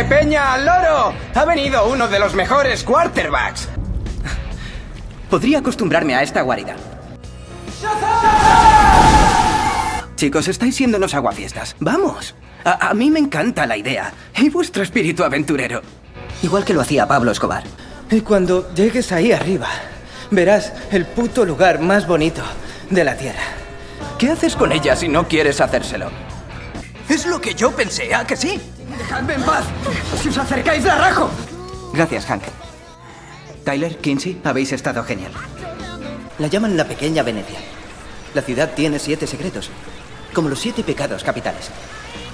Peña al loro! Ha venido uno de los mejores quarterbacks. Podría acostumbrarme a esta guarida. Chicos, estáis siendo unos aguafiestas. ¡Vamos! A mí me encanta la idea. Y vuestro espíritu aventurero. Igual que lo hacía Pablo Escobar. Y cuando llegues ahí arriba, verás el puto lugar más bonito de la Tierra. ¿Qué haces con ella si no quieres hacérselo? Es lo que yo pensé, ¿a que sí? ¡Dejadme en paz! ¡Si os acercáis, la rajo! Gracias, Hank. Tyler, Kinsey, habéis estado genial. La llaman la pequeña Venecia. La ciudad tiene 7 secretos, como los 7 pecados capitales.